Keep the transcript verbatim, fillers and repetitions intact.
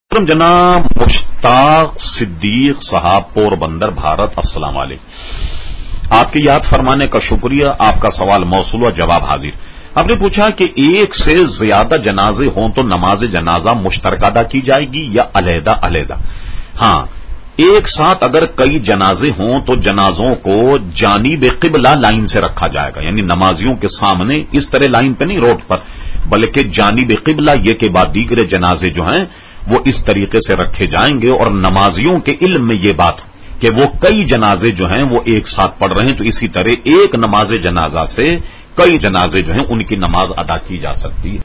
जनाब मुश्ताक सिद्दीक साहब पोरबंदर भारत, अस्सलाम वालेकुम। आपकी याद फरमाने का शुक्रिया। आपका सवाल मौसूल व जवाब हाजिर। आपने पूछा कि एक से ज्यादा जनाजे हों तो नमाज जनाजा मुश्तरक अदा की जाएगी या अलहदा अलहदा? हां, एक साथ अगर कई जनाजे हों तो जनाजों को जानिब किबला लाइन से रखा जाएगा, यानी नमाजियों के सामने इस तरह लाइन पे नहीं रोड पर, बल्कि जानिब किबला ये के बाद दीगरे जनाजे जो हैं वो इस तरीके से रखे जाएंगे और नमाजियों के इल्म में यह बात हो कि वो कई जनाजे जो हैं वो एक साथ पढ़ रहे हैं, तो इसी तरह एक नमाज जनाजा से कई जनाजे जो हैं उनकी नमाज अदा की जा सकती है।